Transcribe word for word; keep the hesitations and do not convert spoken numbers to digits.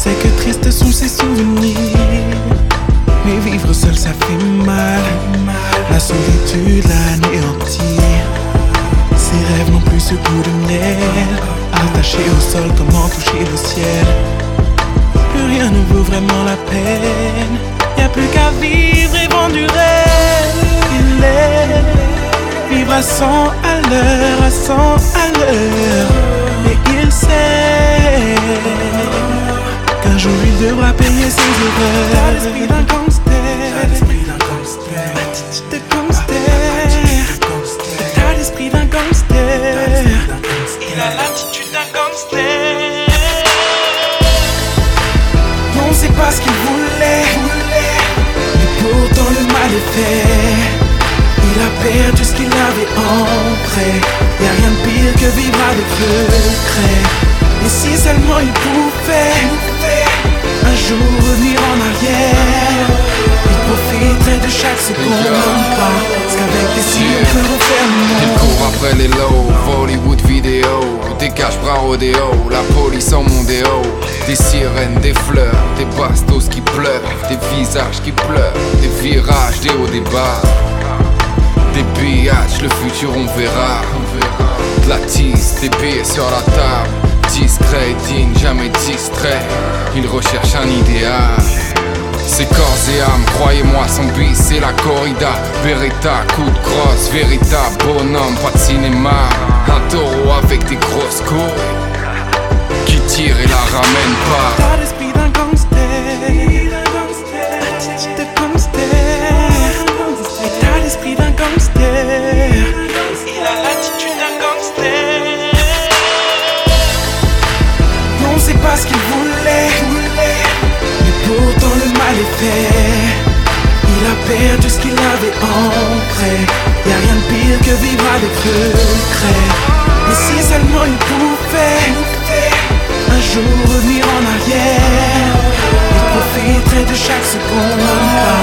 sait que tristes sont ses souvenirs, mais vivre seul ça fait mal. La solitude l'anéantit. Ses rêves n'ont plus ce goût de miel. Attaché au sol, comment toucher le ciel? Plus rien ne vaut vraiment la peine. Y'a plus qu'à vivre et vendre du rêve. Il est vivre à cent à l'heure, à cent à l'heure. Et il sait qu'un jour il devra payer ses erreurs. T'as l'esprit d'un gangster, l'attitude de gangster. T'as l'esprit d'un gangster, il a l'attitude d'un gangster. On sait pas ce qu'il voulait, mais pourtant le mal est fait. Il a perdu ce qu'il avait ancré. Y'a rien de pire que vivre avec regret. Et si seulement il pouvait un jour revenir en arrière, il profiterait de chaque seconde. Parce qu'avec des signes on peut refaire le monde. Il court après les lows, Hollywood vidéo, des cache-bras rodéo, la police en mon déo. Des sirènes, des fleurs, des bastos qui pleurent, des visages qui pleurent, des virages, des hauts, des bas. Des pillages, le futur on verra. De la tisse, des billets sur la table. Discret, digne, jamais distrait. Il recherche un idéal. C'est corps et âme, croyez-moi, son bis c'est la corrida. Beretta, coup de crosse, véritable bonhomme, pas de cinéma. Un taureau avec des grosses couilles qui tire et la ramène pas. T'as l'esprit d'un gangster, l'attitude de gangster. Et t'as l'esprit d'un gangster, il a l'attitude d'un gangster. On sait pas ce qu'il voulait, mais pourtant le mal est fait. Il a perdu ce qu'il avait ancré. Y'a rien de pire que vivre avec regret. Et si seulement il pouvait un jour revenir en arrière, il profiterait de chaque seconde.